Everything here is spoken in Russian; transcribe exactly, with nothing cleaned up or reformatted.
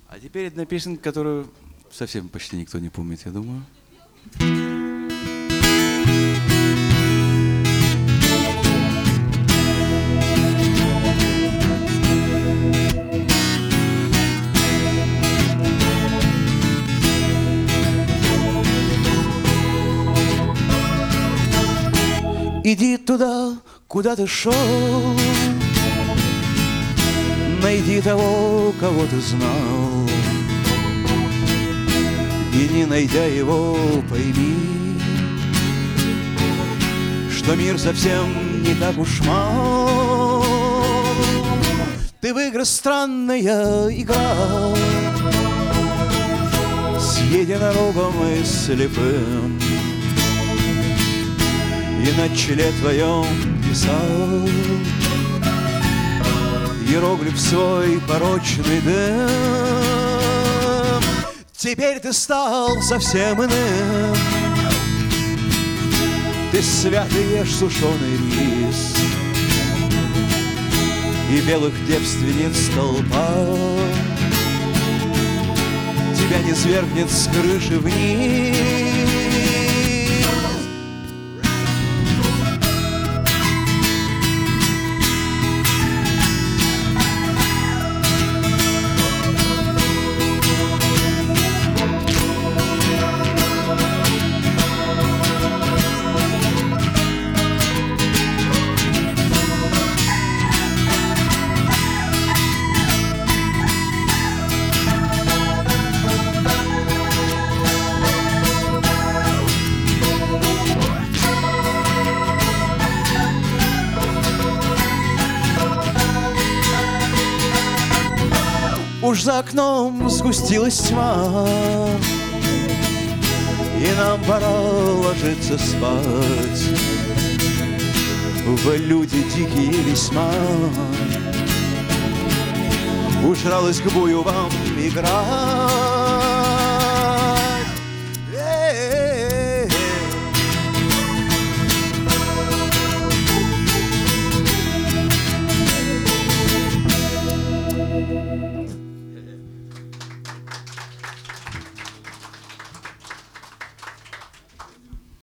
А теперь одна песенка, которую совсем почти никто не помнит, я думаю. Иди туда, куда ты шел, найди того, кого ты знал, и не найдя его, пойми, что мир совсем не так уж мал. Ты в игры странная играл с единорогом и слепым, и на челе твоем писал иероглиф свой порочный дым. Теперь ты стал совсем иным, ты свято ешь сушеный рис, и белых девственниц толпа тебя не свергнет с крыши вниз. Уж за окном сгустилась тьма, и нам пора ложиться спать. Вы люди дикие весьма, уж жалость к бою вам играть.